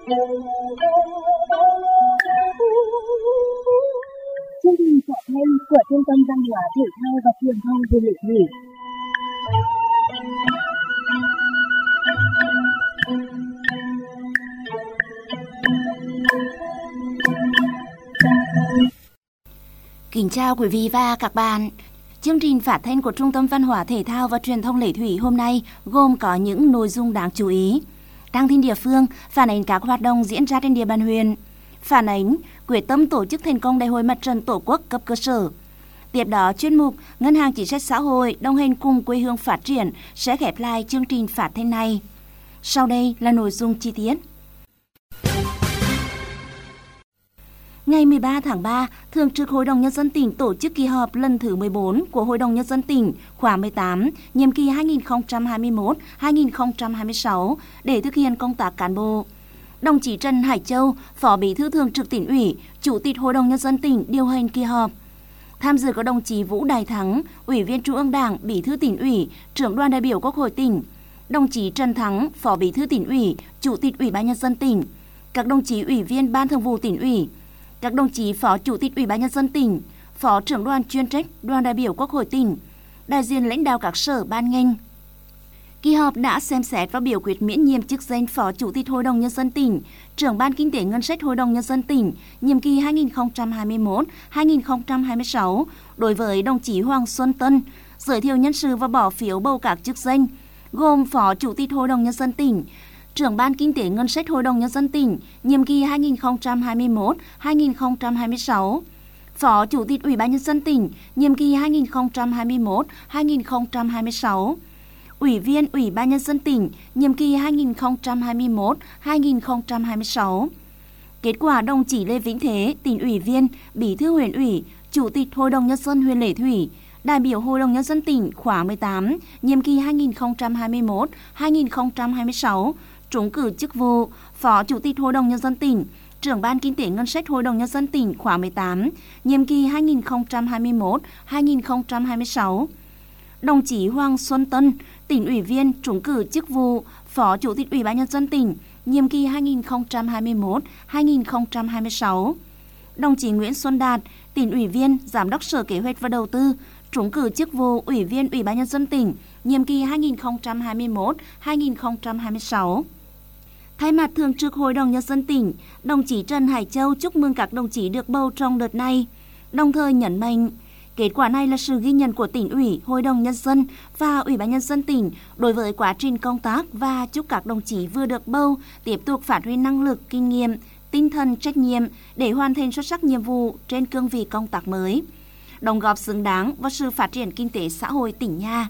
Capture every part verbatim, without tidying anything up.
Chương trình phát thanh của Trung tâm Văn hóa Thể thao và Truyền thông Huyện Lệ Thủy. Kính chào quý vị và các bạn. Chương trình phát thanh của Trung tâm Văn hóa Thể thao và Truyền thông Lệ Thủy hôm nay gồm có những nội dung đáng chú ý. Trang tin địa phương phản ánh các hoạt động diễn ra trên địa bàn huyện, phản ánh quyết tâm tổ chức thành công Đại hội Mặt trận Tổ quốc cấp cơ sở. Tiếp đó, chuyên mục Ngân hàng Chính sách Xã hội đồng hành cùng quê hương phát triển sẽ khép lại chương trình phát thanh này. Sau đây là nội dung chi tiết. Ngày mười ba tháng ba, Thường trực Hội đồng Nhân dân tỉnh tổ chức kỳ họp lần thứ mười bốn của Hội đồng Nhân dân tỉnh khóa mười tám, nhiệm kỳ hai nghìn không trăm hai mươi mốt đến hai nghìn không trăm hai mươi sáu để thực hiện công tác cán bộ. Đồng chí Trần Hải Châu, Phó Bí thư Thường trực Tỉnh ủy, Chủ tịch Hội đồng Nhân dân tỉnh điều hành kỳ họp. Tham dự có đồng chí Vũ Đại Thắng, Ủy viên Trung ương Đảng, Bí thư Tỉnh ủy, Trưởng đoàn đại biểu Quốc hội tỉnh. Đồng chí Trần Thắng, Phó Bí thư Tỉnh ủy, Chủ tịch Ủy ban Nhân dân tỉnh. Các đồng chí Ủy viên Ban Thường vụ Tỉnh ủy. Các đồng chí Phó Chủ tịch Ủy ban Nhân dân tỉnh, Phó trưởng đoàn chuyên trách Đoàn đại biểu Quốc hội tỉnh, đại diện lãnh đạo các sở ban ngành. Kỳ họp đã xem xét và biểu quyết miễn nhiệm chức danh Phó Chủ tịch Hội đồng Nhân dân tỉnh, Trưởng ban Kinh tế Ngân sách Hội đồng Nhân dân tỉnh, nhiệm kỳ hai nghìn không trăm hai mươi mốt đến hai nghìn không trăm hai mươi sáu đối với đồng chí Hoàng Xuân Tân, giới thiệu nhân sự và bỏ phiếu bầu các chức danh, gồm Phó Chủ tịch Hội đồng Nhân dân tỉnh, Trưởng ban Kinh tế Ngân sách Hội đồng Nhân dân tỉnh, nhiệm kỳ hai nghìn không trăm hai mươi mốt đến hai nghìn không trăm hai mươi sáu, Phó Chủ tịch Ủy ban Nhân dân tỉnh, nhiệm kỳ hai nghìn không trăm hai mươi mốt đến hai nghìn không trăm hai mươi sáu, Ủy viên Ủy ban Nhân dân tỉnh, nhiệm kỳ hai nghìn không trăm hai mươi mốt đến hai nghìn không trăm hai mươi sáu. Kết quả, đồng chí Lê Vĩnh Thế, Tỉnh ủy viên, Bí thư huyện ủy, Chủ tịch Hội đồng Nhân dân huyện Lệ Thủy, đại biểu Hội đồng Nhân dân tỉnh khóa mười tám, nhiệm kỳ hai nghìn không trăm hai mươi mốt đến hai nghìn không trăm hai mươi sáu, trúng cử chức vụ Phó Chủ tịch Hội đồng Nhân dân tỉnh, Trưởng ban Kinh tế Ngân sách Hội đồng Nhân dân tỉnh khóa mười tám, nhiệm kỳ hai nghìn không trăm hai mươi mốt đến hai nghìn không trăm hai mươi sáu. Đồng chí Hoàng Xuân Tân, Tỉnh ủy viên, trúng cử chức vụ Phó Chủ tịch Ủy ban Nhân dân tỉnh, nhiệm kỳ hai nghìn không trăm hai mươi mốt đến hai nghìn không trăm hai mươi sáu. Đồng chí Nguyễn Xuân Đạt, Tỉnh ủy viên, Giám đốc Sở Kế hoạch và Đầu tư, trúng cử chức vụ Ủy viên Ủy ban Nhân dân tỉnh, nhiệm kỳ hai nghìn không trăm hai mươi mốt đến hai nghìn không trăm hai mươi sáu. Thay mặt Thường trực Hội đồng Nhân dân tỉnh, đồng chí Trần Hải Châu chúc mừng các đồng chí được bầu trong đợt này, đồng thời nhấn mạnh kết quả này là sự ghi nhận của Tỉnh ủy, Hội đồng Nhân dân và Ủy ban Nhân dân tỉnh đối với quá trình công tác và chúc các đồng chí vừa được bầu tiếp tục phát huy năng lực, kinh nghiệm, tinh thần trách nhiệm để hoàn thành xuất sắc nhiệm vụ trên cương vị công tác mới, đóng góp xứng đáng vào sự phát triển kinh tế xã hội tỉnh nhà.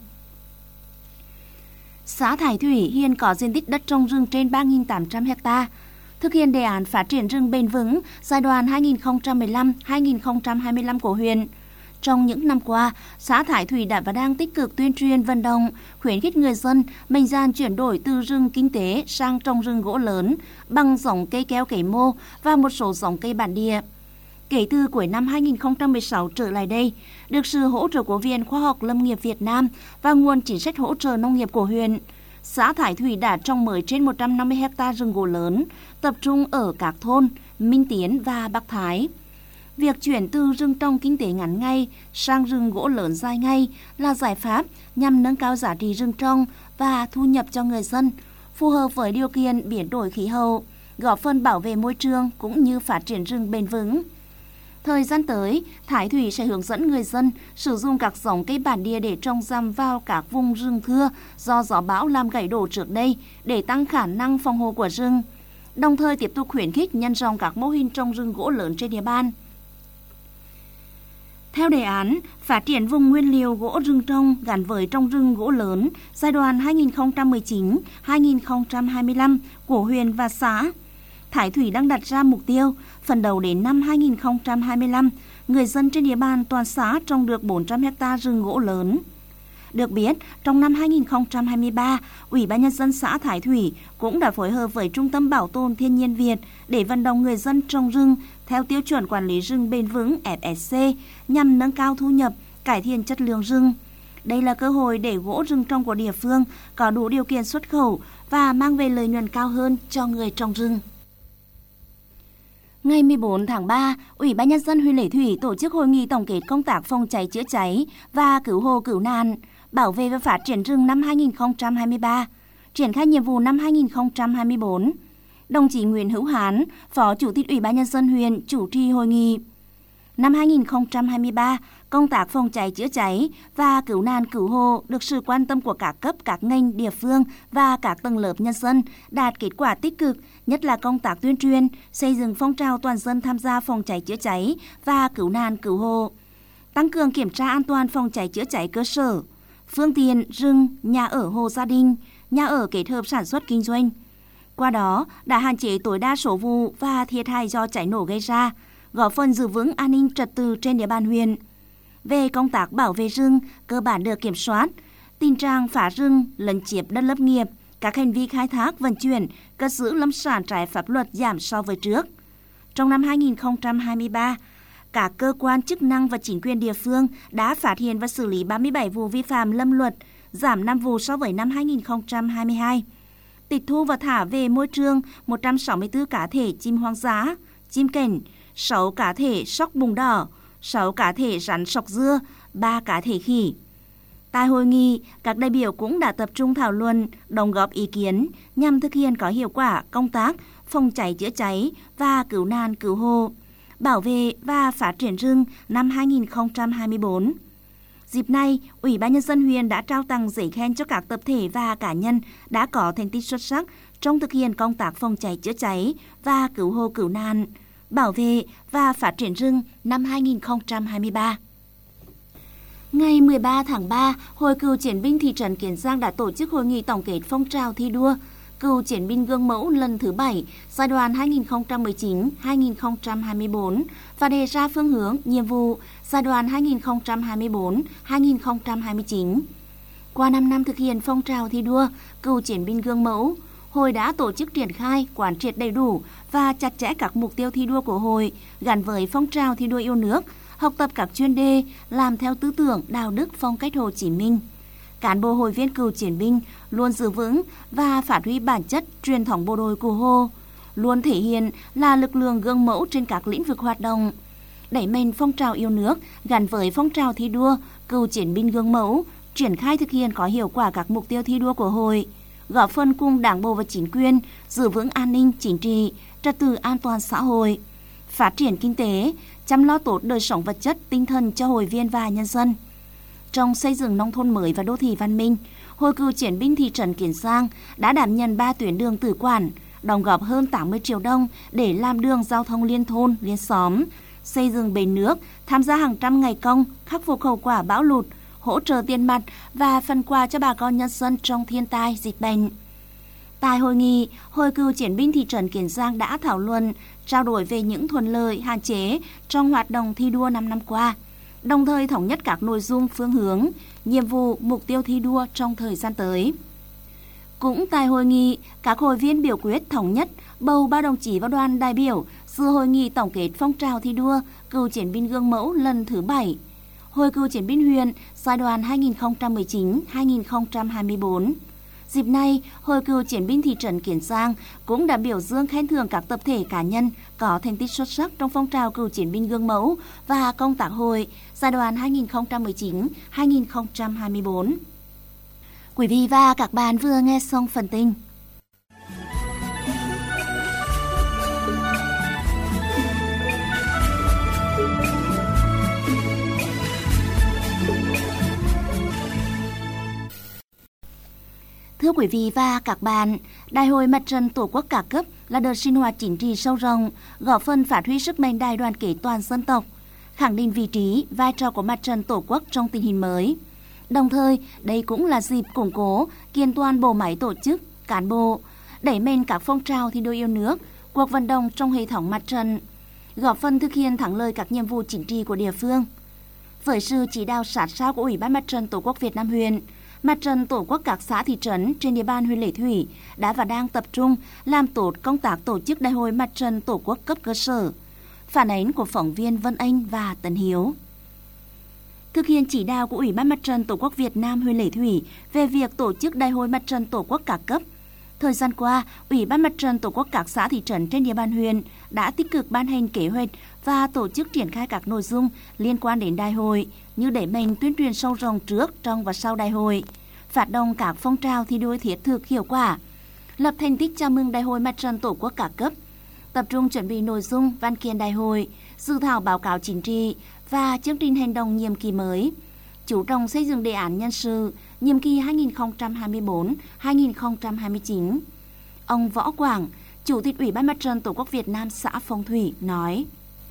Xã Thái Thủy hiện có diện tích đất trồng rừng trên ba nghìn tám trăm ha, thực hiện đề án phát triển rừng bền vững giai đoạn hai nghìn không trăm mười lăm đến hai nghìn không trăm hai mươi lăm của huyện. Trong những năm qua, xã Thái Thủy đã và đang tích cực tuyên truyền vận động, khuyến khích người dân mạnh dạn chuyển đổi từ rừng kinh tế sang trồng rừng gỗ lớn bằng giống cây keo cấy mô và một số giống cây bản địa. Kể từ cuối năm hai nghìn không trăm mười sáu trở lại đây, được sự hỗ trợ của Viện Khoa học Lâm nghiệp Việt Nam và nguồn chính sách hỗ trợ nông nghiệp của huyện, xã Thái Thủy đã trồng mới trên một trăm năm mươi ha rừng gỗ lớn, tập trung ở các thôn Minh Tiến và Bắc Thái. Việc chuyển từ rừng trồng kinh tế ngắn ngày sang rừng gỗ lớn dài ngày là giải pháp nhằm nâng cao giá trị rừng trồng và thu nhập cho người dân, phù hợp với điều kiện biến đổi khí hậu, góp phần bảo vệ môi trường cũng như phát triển rừng bền vững. Thời gian tới, Thái Thủy sẽ hướng dẫn người dân sử dụng các giống cây bản địa để trồng rằm vào các vùng rừng thưa do gió bão làm gãy đổ trước đây để tăng khả năng phòng hộ của rừng, đồng thời tiếp tục khuyến khích nhân rộng các mô hình trồng rừng gỗ lớn trên địa bàn. Theo đề án phát triển vùng nguyên liệu gỗ rừng trồng gắn với trồng rừng gỗ lớn giai đoạn hai nghìn không trăm mười chín đến hai nghìn không trăm hai mươi lăm của huyện và xã, Thái Thủy đang đặt ra mục tiêu phấn đấu đến năm hai nghìn không trăm hai mươi lăm, người dân trên địa bàn toàn xã trồng được bốn trăm ha rừng gỗ lớn. Được biết, trong năm hai nghìn không trăm hai mươi ba, Ủy ban Nhân dân xã Thái Thủy cũng đã phối hợp với Trung tâm Bảo tồn Thiên nhiên Việt để vận động người dân trồng rừng theo tiêu chuẩn quản lý rừng bền vững ép ét xê nhằm nâng cao thu nhập, cải thiện chất lượng rừng. Đây là cơ hội để gỗ rừng trồng của địa phương có đủ điều kiện xuất khẩu và mang về lợi nhuận cao hơn cho người trồng rừng. Ngày mười bốn tháng ba, Ủy ban Nhân dân huyện Lệ Thủy tổ chức hội nghị tổng kết công tác phòng cháy chữa cháy và cứu hộ cứu nạn, bảo vệ và phát triển rừng năm hai nghìn không trăm hai mươi ba, triển khai nhiệm vụ năm hai nghìn không trăm hai mươi bốn. Đồng chí Nguyễn Hữu Hán, Phó Chủ tịch Ủy ban Nhân dân huyện chủ trì hội nghị. Năm hai nghìn không trăm hai mươi ba, công tác phòng cháy chữa cháy và cứu nạn cứu hộ được sự quan tâm của các cấp, các ngành, địa phương và các tầng lớp nhân dân đạt kết quả tích cực, nhất là công tác tuyên truyền, xây dựng phong trào toàn dân tham gia phòng cháy chữa cháy và cứu nạn cứu hộ, tăng cường kiểm tra an toàn phòng cháy chữa cháy cơ sở, phương tiện, rừng, nhà ở hộ gia đình, nhà ở kết hợp sản xuất kinh doanh. Qua đó đã hạn chế tối đa số vụ và thiệt hại do cháy nổ gây ra, góp phần giữ vững an ninh trật tự trên địa bàn huyện. Về công tác bảo vệ rừng, cơ bản được kiểm soát, tình trạng phá rừng, lấn chiếm đất lâm nghiệp, các hành vi khai thác, vận chuyển, cất giữ lâm sản trái pháp luật giảm so với trước. Trong năm hai nghìn không trăm hai mươi ba, các cơ quan chức năng và chính quyền địa phương đã phát hiện và xử lý ba mươi bảy vụ vi phạm lâm luật, giảm năm vụ so với năm hai nghìn không trăm hai mươi hai. Tịch thu và thả về môi trường một trăm sáu mươi tư cá thể chim hoang dã, chim cảnh, sáu cá thể sóc bùng đỏ, sáu cá thể rắn sọc dưa, ba cá thể khỉ. Tại hội nghị, các đại biểu cũng đã tập trung thảo luận, đóng góp ý kiến nhằm thực hiện có hiệu quả công tác phòng cháy chữa cháy và cứu nạn cứu hộ, bảo vệ và phát triển rừng năm hai nghìn không trăm hai mươi bốn. Dịp này, Ủy ban Nhân dân huyện đã trao tặng giấy khen cho các tập thể và cá nhân đã có thành tích xuất sắc trong thực hiện công tác phòng cháy chữa cháy và cứu hộ cứu nạn, bảo vệ và phát triển rừng năm hai nghìn không trăm hai mươi ba. Ngày mười ba tháng ba, Hội Cựu Chiến binh thị trấn Kiến Giang đã tổ chức hội nghị tổng kết phong trào thi đua Cựu Chiến binh gương mẫu lần thứ bảy giai đoạn hai nghìn không trăm mười chín đến hai nghìn không trăm hai mươi bốn và đề ra phương hướng, nhiệm vụ giai đoạn hai nghìn không trăm hai mươi tư đến hai nghìn không trăm hai mươi chín. Qua năm năm thực hiện phong trào thi đua Cựu Chiến binh gương mẫu, Hội đã tổ chức triển khai, quán triệt đầy đủ và chặt chẽ các mục tiêu thi đua của Hội gắn với phong trào thi đua yêu nước, học tập các chuyên đề, làm theo tư tưởng, đạo đức, phong cách Hồ Chí Minh. Cán bộ hội viên cựu chiến binh luôn giữ vững và phát huy bản chất truyền thống bộ đội của Hồ, luôn thể hiện là lực lượng gương mẫu trên các lĩnh vực hoạt động, đẩy mạnh phong trào yêu nước gắn với phong trào thi đua cựu chiến binh gương mẫu, triển khai thực hiện có hiệu quả các mục tiêu thi đua của Hội, góp phần cùng Đảng bộ và chính quyền giữ vững an ninh chính trị, trật tự an toàn xã hội, phát triển kinh tế, chăm lo tốt đời sống vật chất, tinh thần cho hội viên và nhân dân. Trong xây dựng nông thôn mới và đô thị văn minh, Hội Cựu Chiến binh thị trấn Kiến Giang đã đảm nhận ba tuyến đường tự quản, đóng góp hơn tám mươi triệu đồng để làm đường giao thông liên thôn, liên xóm, xây dựng bể nước, tham gia hàng trăm ngày công, khắc phục hậu quả bão lụt, hỗ trợ tiền mặt và phần quà cho bà con nhân dân trong thiên tai, dịch bệnh. Tại hội nghị, Hội Cựu Chiến binh thị trấn Kiến Giang đã thảo luận, trao đổi về những thuận lợi, hạn chế trong hoạt động thi đua năm năm qua, đồng thời thống nhất các nội dung, phương hướng, nhiệm vụ, mục tiêu thi đua trong thời gian tới. Cũng tại hội nghị, các hội viên biểu quyết thống nhất bầu ba đồng chí vào đoàn đại biểu dự hội nghị tổng kết phong trào thi đua Cựu Chiến binh gương mẫu lần thứ bảy, Hội Cựu Chiến binh huyện giai đoạn hai nghìn không trăm mười chín đến hai nghìn không trăm hai mươi tư. Dịp này, Hội Cựu Chiến binh thị trấn Kiến Giang cũng đã biểu dương khen thưởng các tập thể cá nhân có thành tích xuất sắc trong phong trào cựu chiến binh gương mẫu và công tác hội giai đoạn hai nghìn không trăm mười chín đến hai nghìn không trăm hai mươi tư. Quý vị và các bạn vừa nghe xong phần tin. Thưa quý vị và các bạn, Đại hội Mặt trận Tổ quốc các cấp là đợt sinh hoạt chính trị sâu rộng, góp phần phát huy sức mạnh đại đoàn kết toàn dân tộc, khẳng định vị trí, vai trò của Mặt trận Tổ quốc trong tình hình mới. Đồng thời, đây cũng là dịp củng cố, kiện toàn bộ máy tổ chức, cán bộ, đẩy mạnh các phong trào thi đua yêu nước, cuộc vận động trong hệ thống mặt trận, góp phần thực hiện thắng lợi các nhiệm vụ chính trị của địa phương. Với sự chỉ đạo sát sao của Ủy ban Mặt trận Tổ quốc Việt Nam huyện, Mặt trận Tổ quốc các xã thị trấn trên địa bàn huyện Lệ Thủy đã và đang tập trung làm tốt công tác tổ chức Đại hội Mặt trận Tổ quốc cấp cơ sở. Phản ánh của phóng viên Vân Anh và Tấn Hiếu. Thực hiện chỉ đạo của Ủy ban Mặt trận Tổ quốc Việt Nam huyện Lệ Thủy về việc tổ chức Đại hội Mặt trận Tổ quốc các cấp, Thời gian qua, Ủy ban Mặt trận Tổ quốc các xã thị trấn trên địa bàn huyện đã tích cực ban hành kế hoạch và tổ chức triển khai các nội dung liên quan đến đại hội như đẩy mạnh tuyên truyền sâu rộng trước, trong và sau đại hội, phát động các phong trào thi đua thiết thực hiệu quả, lập thành tích chào mừng Đại hội Mặt trận Tổ quốc các cấp, tập trung chuẩn bị nội dung văn kiện đại hội, dự thảo báo cáo chính trị và chương trình hành động nhiệm kỳ mới, chú trọng xây dựng đề án nhân sự nhiệm kỳ hai nghìn không trăm hai mươi tư đến hai nghìn không trăm hai mươi chín. Ông Võ Quảng, Chủ tịch Ủy ban Mặt trận Tổ quốc Việt Nam xã Phong Thủy nói: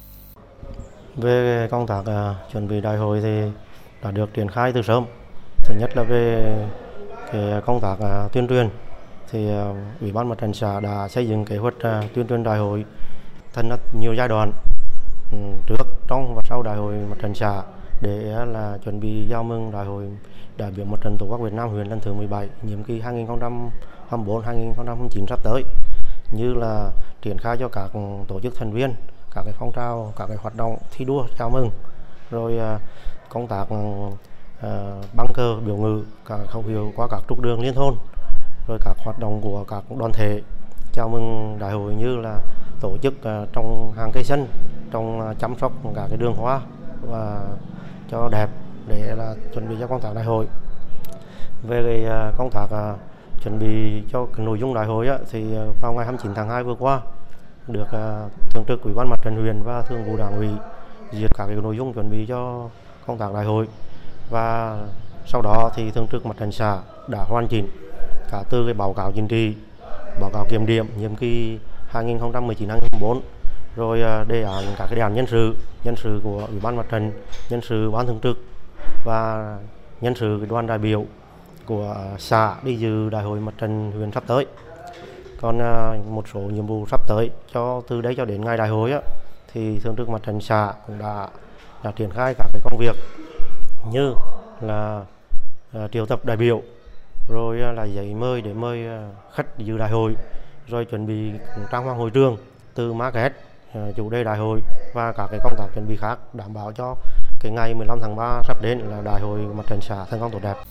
Về công tác uh, chuẩn bị đại hội thì đã được triển khai từ sớm. Thứ nhất là về cái công tác uh, tuyên truyền thì uh, Ủy ban Mặt trận xã đã xây dựng kế hoạch uh, tuyên truyền đại hội thành nhiều giai đoạn um, trước, trong và sau đại hội Mặt trận xã để uh, là chuẩn bị chào mừng đại hội đại biểu Mặt trận Tổ quốc Việt Nam huyện lần thứ mười bảy nhiệm kỳ hai nghìn không trăm hai mươi tư đến hai nghìn không trăm hai mươi chín sắp tới, như là triển khai cho các tổ chức thành viên các cái phong trào, các cái hoạt động thi đua chào mừng, rồi uh, công tác uh, băng cờ biểu ngữ, các khẩu hiệu qua các trục đường liên thôn, rồi các hoạt động của các đoàn thể chào mừng đại hội như là tổ chức uh, trồng hàng cây xanh, trồng uh, chăm sóc các cái đường hoa và cho đẹp để là chuẩn bị cho công tác đại hội. Về cái uh, công tác uh, chuẩn bị cho cái nội dung đại hội á, thì uh, vào ngày hai mươi chín tháng hai vừa qua được uh, thường trực Ủy ban Mặt trận huyện và thường vụ Đảng ủy duyệt các cái nội dung chuẩn bị cho công tác đại hội, và sau đó thì thường trực Mặt trận xã đã hoàn chỉnh cả từ cái báo cáo chính trị, báo cáo kiểm điểm nhiệm kỳ hai nghìn không trăm mười chín đến hai nghìn không trăm hai mươi tư, rồi uh, đề án các cái đề án nhân sự, nhân sự của Ủy ban Mặt trận, nhân sự ban thường trực và nhân sự cái đoàn đại biểu của xã đi dự đại hội Mặt trận huyện sắp tới. Còn uh, một số nhiệm vụ sắp tới cho từ đây cho đến ngày đại hội á, thì thường trực Mặt trận xã cũng đã đã triển khai các cái công việc như là uh, triệu tập đại biểu, rồi uh, là giấy mời để mời uh, khách dự đại hội, rồi chuẩn bị trang hoàng hội trường từ market, uh, chủ đề đại hội và các cái công tác chuẩn bị khác, đảm bảo cho cái ngày mười lăm tháng ba sắp đến là đại hội Mặt trận xã thành công tốt đẹp.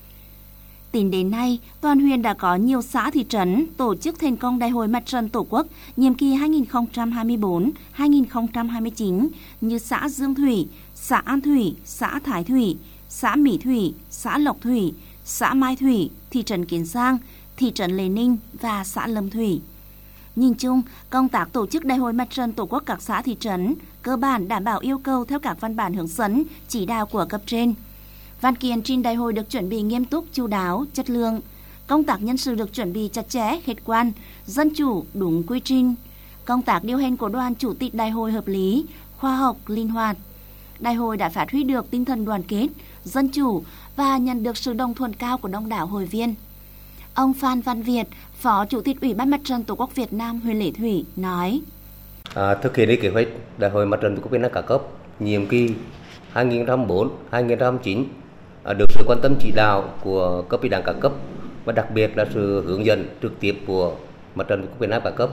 Tính đến nay, toàn huyện đã có nhiều xã thị trấn tổ chức thành công Đại hội Mặt trận Tổ quốc nhiệm kỳ hai nghìn không trăm hai mươi tư đến hai nghìn không trăm hai mươi chín như xã Dương Thủy, xã An Thủy, xã Thái Thủy, xã Mỹ Thủy, xã Lộc Thủy, xã Mai Thủy, thị trấn Kiến Giang, thị trấn Lê Ninh và xã Lâm Thủy. Nhìn chung, công tác tổ chức Đại hội Mặt trận Tổ quốc các xã thị trấn cơ bản đảm bảo yêu cầu theo các văn bản hướng dẫn, chỉ đạo của cấp trên. Văn kiện trình đại hội được chuẩn bị nghiêm túc, chu đáo, chất lượng. Công tác nhân sự được chuẩn bị chặt chẽ, khách quan, dân chủ, đúng quy trình. Công tác điều hành của đoàn chủ tịch đại hội hợp lý, khoa học, linh hoạt. Đại hội đã phát huy được tinh thần đoàn kết, dân chủ và nhận được sự đồng thuận cao của đông đảo hội viên. Ông Phan Văn Việt, Phó Chủ tịch Ủy ban Mặt trận Tổ quốc Việt Nam huyện Lệ Thủy nói: À, thực hiện kế hoạch Đại hội Mặt trận Tổ quốc Việt Nam các cấp nhiệm kỳ hai nghìn không trăm hai mươi tư đến hai nghìn không trăm hai mươi chín à, được sự quan tâm chỉ đạo của cấp ủy đảng các cấp và đặc biệt là sự hướng dẫn trực tiếp của Mặt trận Tổ quốc Việt Nam các cấp.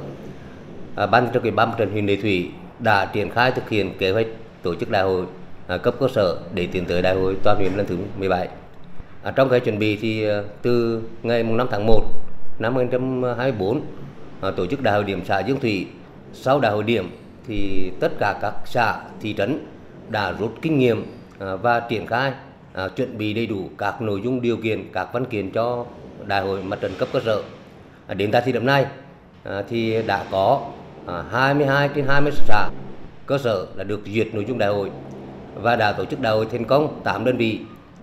À, Ban Thường trực Ủy ban Mặt trận huyện Lệ Thủy đã triển khai thực hiện kế hoạch tổ chức đại hội à, cấp cơ sở để tiến tới đại hội toàn huyện lần thứ mười bảy. À, trong cái chuẩn bị thì từ ngày năm tháng một năm hai nghìn không trăm hai mươi tư à, tổ chức đại hội điểm xã Dương Thủy. Sau đại hội điểm thì tất cả các xã thị trấn đã rút kinh nghiệm à, và triển khai à, chuẩn bị đầy đủ các nội dung điều kiện, các văn kiện cho đại hội Mặt trận cấp cơ sở. À, đến tại thời điểm này à, thì đã có à, hai mươi hai trên hai mươi xã cơ sở đã được duyệt nội dung đại hội và đã tổ chức đại hội thành công tám đơn vị.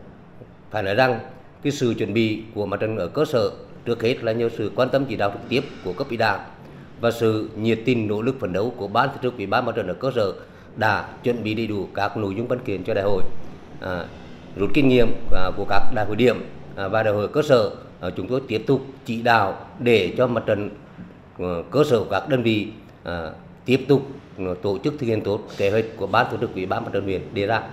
Phải nói rằng cái sự chuẩn bị của Mặt trận ở cơ sở trước hết là nhờ sự quan tâm chỉ đạo trực tiếp của cấp ủy đảng và sự nhiệt tình nỗ lực phấn đấu của Ban Thường trực Ủy ban Mặt trận ở cơ sở đã chuẩn bị đầy đủ các nội dung văn kiện cho đại hội, à, rút kinh nghiệm à, của các đại hội điểm à, và đại hội cơ sở. À, chúng tôi tiếp tục chỉ đạo để cho Mặt trận à, cơ sở của các đơn vị à, tiếp tục à, tổ chức thực hiện tốt kế hoạch của Ban Thường trực Ủy ban Mặt trận huyện đề ra.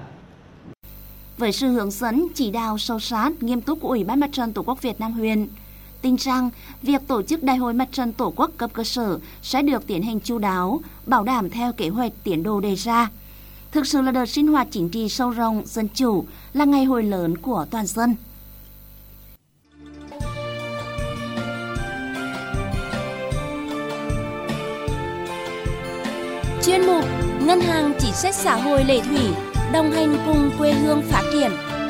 Với sự hướng dẫn, chỉ đạo sâu sát, nghiêm túc của Ủy ban Mặt trận Tổ quốc Việt Nam huyện, tin rằng việc tổ chức Đại hội Mặt trận Tổ quốc cấp cơ sở sẽ được tiến hành chu đáo, bảo đảm theo kế hoạch tiến độ đề ra. Thực sự là đợt sinh hoạt chính trị sâu rộng, dân chủ, là ngày hội lớn của toàn dân. Chuyên mục Ngân hàng Chính sách Xã hội Lệ Thủy, đồng hành cùng quê hương phát triển.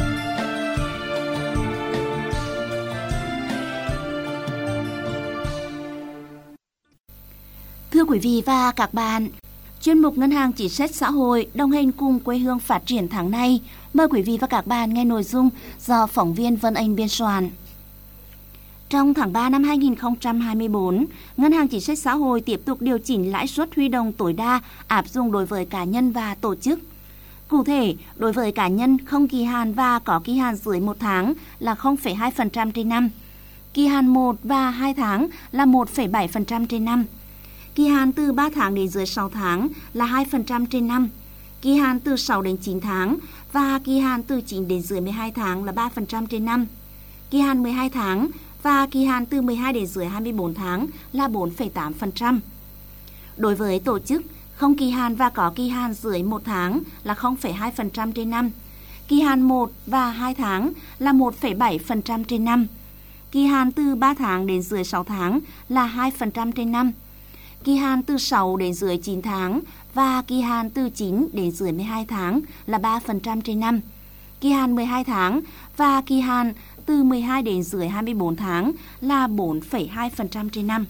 Thưa quý vị và các bạn, chuyên mục Ngân hàng Chính sách Xã hội đồng hành cùng quê hương phát triển tháng này, mời quý vị và các bạn nghe nội dung do phóng viên Vân Anh biên soạn. Trong tháng ba năm hai nghìn không trăm hai mươi tư, Ngân hàng Chính sách Xã hội tiếp tục điều chỉnh lãi suất huy động tối đa áp dụng đối với cá nhân và tổ chức. Cụ thể, đối với cá nhân không kỳ hạn và có kỳ hạn dưới một tháng là không phẩy hai phần trăm trên năm, kỳ hạn một và hai tháng là một phẩy bảy phần trăm trên năm, kỳ hạn từ ba tháng đến dưới sáu tháng là hai phần trăm trên năm, kỳ hạn từ sáu đến chín tháng và kỳ hạn từ chín đến dưới mười hai tháng là ba phần trăm trên năm, kỳ hạn mười hai tháng và kỳ hạn từ mười hai đến dưới hai mươi tư tháng là bốn phẩy tám phần trăm. Đối với tổ chức không kỳ hạn và có kỳ hạn dưới một tháng là không phẩy hai phần trăm trên năm, kỳ hạn một và hai tháng là một phẩy bảy phần trăm trên năm, kỳ hạn từ ba tháng đến dưới sáu tháng là hai phần trăm trên năm, kỳ hạn từ sáu đến dưới chín tháng và kỳ hạn từ chín đến dưới mười hai tháng là ba phần trăm trên năm, kỳ hạn mười hai tháng và kỳ hạn từ mười hai đến dưới hai mươi tư tháng là bốn phẩy hai phần trăm trên năm.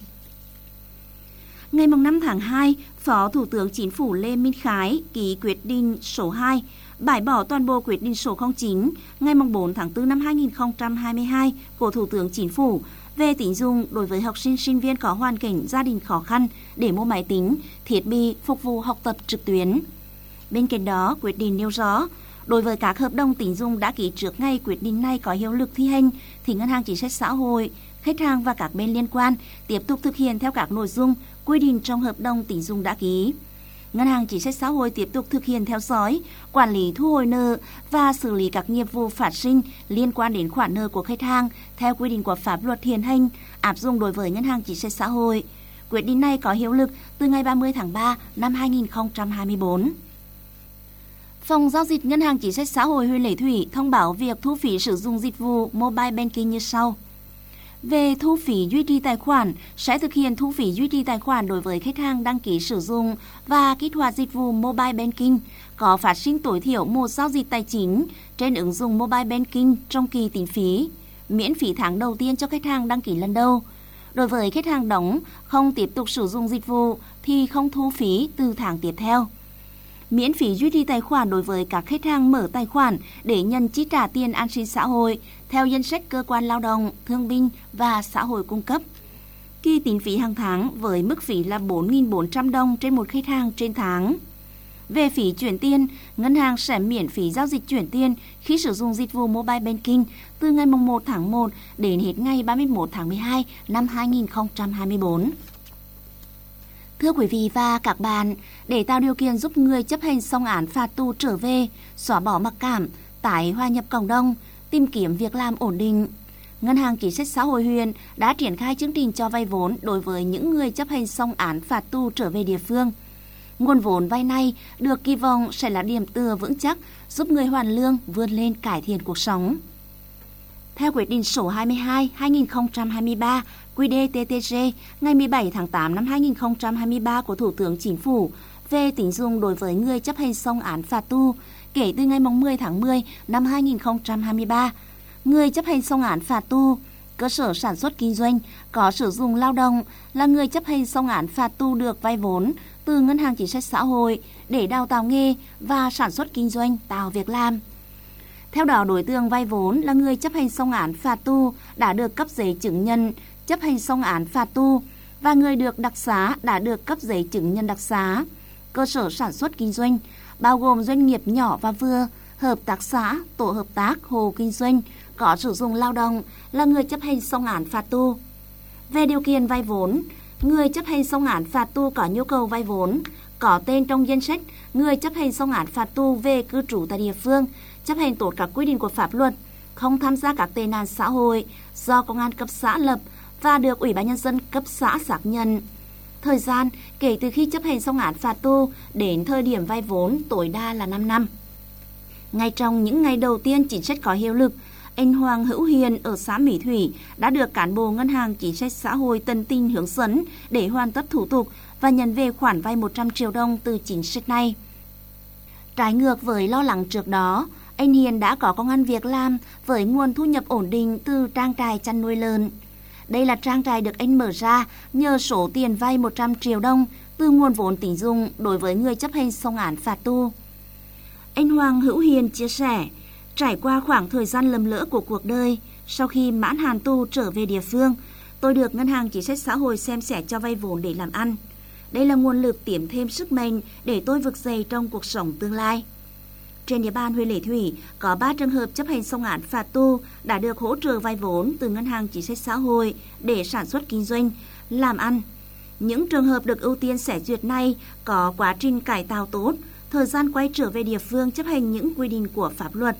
Ngày năm tháng hai, Phó Thủ tướng Chính phủ Lê Minh Khái ký quyết định số hai bãi bỏ toàn bộ quyết định số không chín ngày bốn tháng tư năm hai nghìn không trăm hai mươi hai của Thủ tướng Chính phủ về tín dụng đối với học sinh sinh viên có hoàn cảnh gia đình khó khăn để mua máy tính, thiết bị phục vụ học tập trực tuyến. Bên cạnh đó, quyết định nêu rõ, đối với các hợp đồng tín dụng đã ký trước ngày quyết định này có hiệu lực thi hành, thì Ngân hàng Chính sách Xã hội, khách hàng và các bên liên quan tiếp tục thực hiện theo các nội dung quy định trong hợp đồng tín dụng đã ký. Ngân hàng Chính sách Xã hội tiếp tục thực hiện theo dõi, quản lý thu hồi nợ và xử lý các nghiệp vụ phát sinh liên quan đến khoản nợ của khách hàng theo quy định của pháp luật hiện hành áp dụng đối với Ngân hàng Chính sách Xã hội. Quyết định này có hiệu lực từ ngày ba mươi tháng ba năm hai nghìn không trăm hai mươi tư. Phòng giao dịch Ngân hàng Chính sách Xã hội huyện Lệ Thủy thông báo việc thu phí sử dụng dịch vụ mobile banking như sau. Về thu phí duy trì tài khoản, sẽ thực hiện thu phí duy trì tài khoản đối với khách hàng đăng ký sử dụng và kích hoạt dịch vụ mobile banking có phát sinh tối thiểu một giao dịch tài chính trên ứng dụng mobile banking trong kỳ tính phí, miễn phí tháng đầu tiên cho khách hàng đăng ký lần đầu. Đối với khách hàng đóng không tiếp tục sử dụng dịch vụ thì không thu phí từ tháng tiếp theo. Miễn phí duy trì tài khoản đối với các khách hàng mở tài khoản để nhận chi trả tiền an sinh xã hội theo danh sách cơ quan lao động, thương binh và xã hội cung cấp. Kỳ tính phí hàng tháng với mức phí là bốn nghìn bốn trăm đồng trên một khách hàng trên tháng. Về phí chuyển tiền, ngân hàng sẽ miễn phí giao dịch chuyển tiền khi sử dụng dịch vụ mobile banking từ ngày một tháng một đến hết ngày ba mươi mốt tháng mười hai năm hai nghìn không trăm hai mươi tư. Thưa quý vị và các bạn, để tạo điều kiện giúp người chấp hành xong án phạt tù trở về, xóa bỏ mặc cảm, tái hòa nhập cộng đồng, tìm kiếm việc làm ổn định, Ngân hàng Chính sách Xã hội huyện đã triển khai chương trình cho vay vốn đối với những người chấp hành xong án phạt tù trở về địa phương. Nguồn vốn vay này được kỳ vọng sẽ là điểm tựa vững chắc giúp người hoàn lương vươn lên cải thiện cuộc sống. Theo quyết định số hai mươi hai trên hai nghìn không trăm hai mươi ba quy đê tê tê giê ngày mười bảy tháng tám năm hai nghìn không trăm hai mươi ba của Thủ tướng Chính phủ về tín dụng đối với người chấp hành xong án phạt tù, kể từ ngày mười tháng mười năm hai nghìn không trăm hai mươi ba, người chấp hành xong án phạt tù, cơ sở sản xuất kinh doanh có sử dụng lao động là người chấp hành xong án phạt tù được vay vốn từ Ngân hàng Chính sách Xã hội để đào tạo nghề và sản xuất kinh doanh tạo việc làm. Theo đó, đối tượng vay vốn là người chấp hành xong án phạt tù đã được cấp giấy chứng nhận chấp hành xong án phạt tù và người được đặc xá đã được cấp giấy chứng nhận đặc xá. Cơ sở sản xuất kinh doanh bao gồm doanh nghiệp nhỏ và vừa, hợp tác xã, tổ hợp tác, hộ kinh doanh có sử dụng lao động là người chấp hành xong án phạt tù. Về điều kiện vay vốn, người chấp hành xong án phạt tù có nhu cầu vay vốn, có tên trong danh sách người chấp hành xong án phạt tù về cư trú tại địa phương, chấp hành tốt các quy định của pháp luật, không tham gia các tệ nạn xã hội do công an cấp xã lập và được Ủy ban Nhân dân cấp xã xác nhận. Thời gian kể từ khi chấp hành xong án phạt tù đến thời điểm vay vốn tối đa là năm năm. Ngay trong những ngày đầu tiên chính sách có hiệu lực, anh Hoàng Hữu Hiền ở xã Mỹ Thủy đã được cán bộ Ngân hàng Chính sách Xã hội tận tình hướng dẫn để hoàn tất thủ tục và nhận về khoản vay một trăm triệu đồng từ chính sách này. Trái ngược với lo lắng trước đó, anh Hiền đã có công ăn việc làm với nguồn thu nhập ổn định từ trang trại chăn nuôi lợn. Đây là trang trại được anh mở ra nhờ số tiền vay một trăm triệu đồng từ nguồn vốn tín dụng đối với người chấp hành xong án phạt tù. Anh Hoàng Hữu Hiền chia sẻ, trải qua khoảng thời gian lầm lỡ của cuộc đời, sau khi mãn hạn tù trở về địa phương, tôi được Ngân hàng Chính sách Xã hội xem xét cho vay vốn để làm ăn. Đây là nguồn lực tiếp thêm sức mạnh để tôi vực dậy trong cuộc sống tương lai. Trên địa bàn huyện Lệ Thủy có ba trường hợp chấp hành xong án phạt tù đã được hỗ trợ vay vốn từ Ngân hàng Chính sách Xã hội để sản xuất kinh doanh, làm ăn. Những trường hợp được ưu tiên xét duyệt này có quá trình cải tạo tốt, thời gian quay trở về địa phương chấp hành những quy định của pháp luật.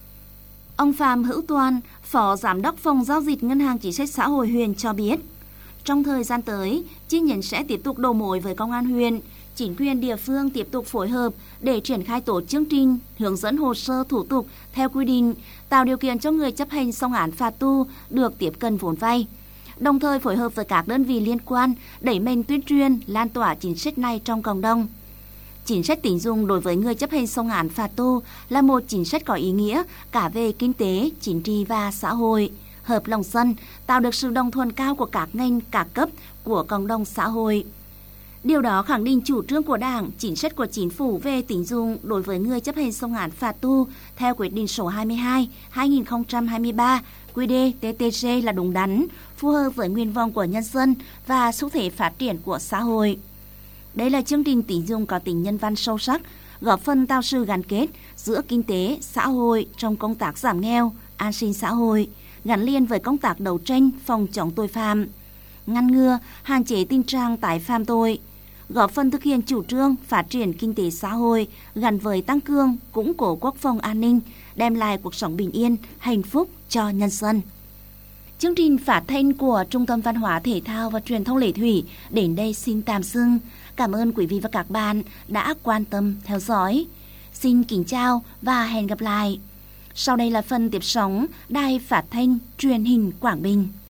Ông Phạm Hữu Toàn, Phó Giám đốc Phòng Giao dịch Ngân hàng Chính sách Xã hội huyện cho biết, trong thời gian tới, chi nhánh sẽ tiếp tục đầu mối với công an huyện, chính quyền địa phương tiếp tục phối hợp để triển khai tổ chương trình, hướng dẫn hồ sơ thủ tục theo quy định, tạo điều kiện cho người chấp hành xong án phạt tù được tiếp cận vốn vay. Đồng thời phối hợp với các đơn vị liên quan đẩy mạnh tuyên truyền, lan tỏa chính sách này trong cộng đồng. Chính sách tín dụng đối với người chấp hành xong án phạt tù là một chính sách có ý nghĩa cả về kinh tế, chính trị và xã hội, hợp lòng dân, tạo được sự đồng thuận cao của các ngành, các cấp của cộng đồng xã hội. Điều đó khẳng định chủ trương của Đảng, chính sách của Chính phủ về tín dụng đối với người chấp hành xong án phạt tù theo quyết định số hai mươi hai trên hai nghìn không trăm hai mươi ba quy đê tê tê giê là đúng đắn, phù hợp với nguyện vọng của nhân dân và xu thế phát triển của xã hội. Đây là chương trình tín dụng có tính nhân văn sâu sắc, góp phần tạo sự gắn kết giữa kinh tế, xã hội trong công tác giảm nghèo, an sinh xã hội, gắn liền với công tác đấu tranh phòng chống tội phạm, ngăn ngừa, hạn chế tình trạng tái phạm tội, góp phần thực hiện chủ trương phát triển kinh tế xã hội gắn với tăng cường, củng cố quốc phòng an ninh, đem lại cuộc sống bình yên, hạnh phúc cho nhân dân. Chương trình phát thanh của Trung tâm Văn hóa Thể thao và Truyền thông Lệ Thủy đến đây xin tạm dừng. Cảm ơn quý vị và các bạn đã quan tâm theo dõi. Xin kính chào và hẹn gặp lại. Sau đây là phần tiếp sóng Đài Phát thanh Truyền hình Quảng Bình.